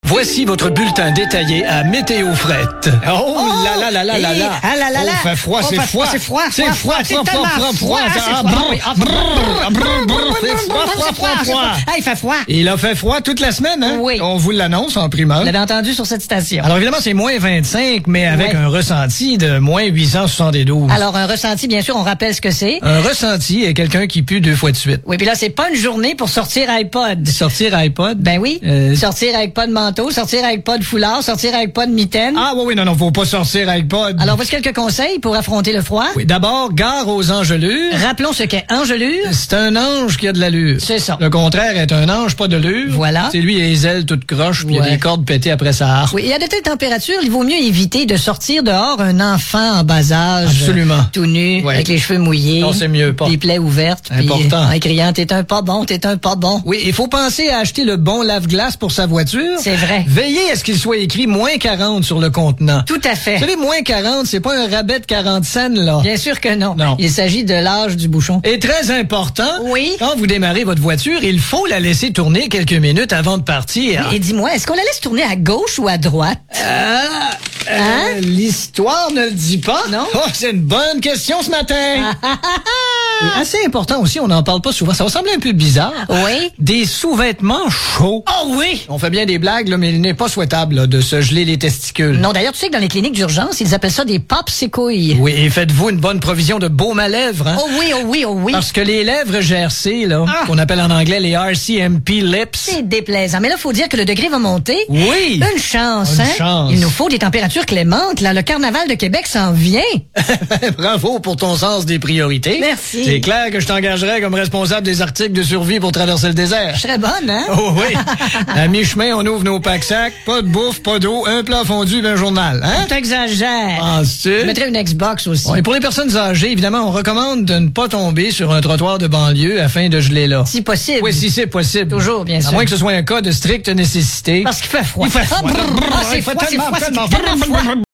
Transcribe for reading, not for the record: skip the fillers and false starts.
Voici votre bulletin détaillé à Météo Fret. Oh là là là là là là. Ah là là là. Oh, fait froid, c'est froid. C'est froid. C'est froid. C'est froid. Ah, il fait froid. Il a fait froid toute la semaine, hein? Oui. On vous l'annonce en primeur. Vous l'avez entendu sur cette station. Alors évidemment, c'est moins 25, mais avec Ouais. un ressenti de moins 872. Alors, un ressenti, bien sûr, on rappelle ce que c'est. Un ressenti est quelqu'un qui pue 2 fois de suite. Oui, puis là, c'est pas une journée pour sortir iPod. Sortir iPod? Ben oui. Sortir avec pas de manteau, sortir avec pas de foulard, sortir avec pas de mitaine. Ah oui, non, faut pas sortir iPod. Alors, voici quelques conseils pour affronter le froid. Oui, d'abord, gare aux engelures. Rappelons ce qu'est engelure. C'est un ange qui a de l'allure. C'est ça. Le contraire est un ange pas de l'allure. Voilà. C'est lui, il a les ailes toutes croches, puis il a Ouais. des cordes pétées après sa harpe. Oui, et à de telles températures, il vaut mieux éviter de sortir dehors un enfant en bas âge. Absolument. Tout nu, Ouais. avec les cheveux mouillés. Non, c'est mieux pas. Les plaies ouvertes. puis, Important. en criant, t'es un pas bon, t'es un pas bon. Oui, il faut penser à acheter le bon lave-glace pour sa voiture. C'est vrai. Veillez à ce qu'il soit écrit moins 40 sur le contenant. Tout à fait. Vous savez, moins 40, c'est pas un rabais de 40 cents, là. Bien sûr que non. Non. Il s'agit de l'âge du bouchon. Et très important, Oui. quand vous démarrez votre voiture, il faut la laisser tourner quelques minutes avant de partir. Et dis-moi, est-ce qu'on la laisse tourner à gauche ou à droite? Hein? L'histoire ne le dit pas. Non. Oh, c'est une bonne question ce matin. Et assez important aussi, on n'en parle pas souvent. Ça va sembler un peu bizarre. Oui. Des sous-vêtements chauds. Oh oui! On fait bien des blagues, là, mais il n'est pas souhaitable là, de se geler les testicules. Non, d'ailleurs, tu sais que dans les cliniques d'urgence, ils appellent ça des popsicouilles. Oui, et faites-vous une bonne provision de baume à lèvres. Hein? Oh oui, oh oui, oh oui. Parce que les lèvres GRC, là, Ah. qu'on appelle en anglais les RCMP lips. C'est déplaisant. Mais là, faut dire que le degré va monter. Oui! Une chance, Une hein? chance. Il nous faut des températures clémentes. Là, le carnaval de Québec s'en vient. Bravo pour ton sens des priorités. Merci. C'est clair que je t'engagerais comme responsable des articles de survie pour traverser le désert. Je serais bonne, hein? Oh oui. À mi-chemin, on ouvre nos packs-sacs. Pas de bouffe, pas d'eau, un plat fondu, un journal. Hein? T'exagères. Penses-tu? Je mettrais une Xbox aussi. Et pour les personnes âgées, évidemment, on recommande de ne pas tomber sur un trottoir de banlieue afin de geler là. Si possible. Oui, si c'est possible. Toujours, bien sûr. À moins que ce soit un cas de stricte nécessité. Parce qu'il fait froid. Il fait froid. Ah, c'est Il fait froid, c'est tellement, froid, c'est tellement tellement froid.